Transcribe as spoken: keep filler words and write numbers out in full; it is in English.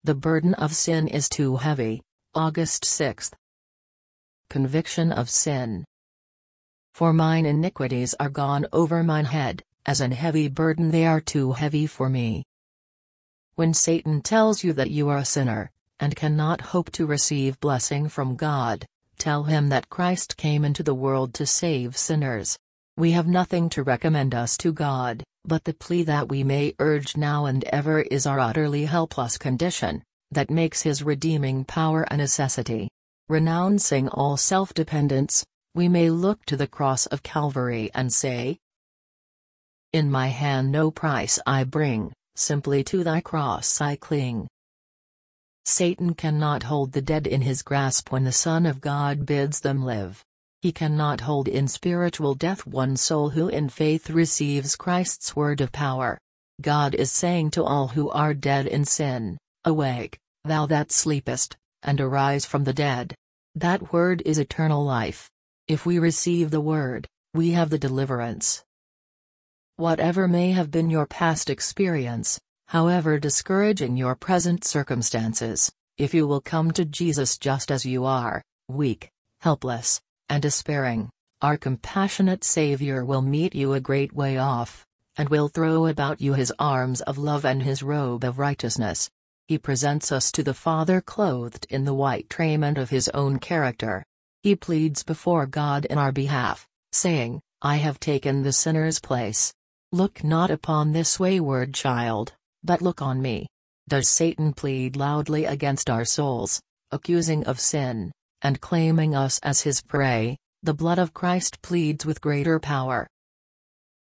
The burden of sin is too heavy. August sixth. Conviction of sin. For mine iniquities are gone over mine head, as an heavy burden they are too heavy for me. When Satan tells you that you are a sinner, and cannot hope to receive blessing from God, tell him that Christ came into the world to save sinners. We have nothing to recommend us to God, but the plea that we may urge now and ever is our utterly helpless condition, that makes his redeeming power a necessity. Renouncing all self-dependence, we may look to the cross of Calvary and say, "In my hand no price I bring, simply to thy cross I cling." Satan cannot hold the dead in his grasp when the Son of God bids them live. He cannot hold in spiritual death one soul who in faith receives Christ's word of power. God is saying to all who are dead in sin, "Awake, thou that sleepest, and arise from the dead." That word is eternal life. If we receive the word, we have the deliverance. Whatever may have been your past experience, however discouraging your present circumstances, if you will come to Jesus just as you are, weak, helpless, and despairing, our compassionate Savior will meet you a great way off, and will throw about you his arms of love and his robe of righteousness. He presents us to the Father clothed in the white raiment of his own character. He pleads before God in our behalf, saying, "I have taken the sinner's place. Look not upon this wayward child, but look on me." Does Satan plead loudly against our souls, accusing of sin, and claiming us as his prey? The blood of Christ pleads with greater power.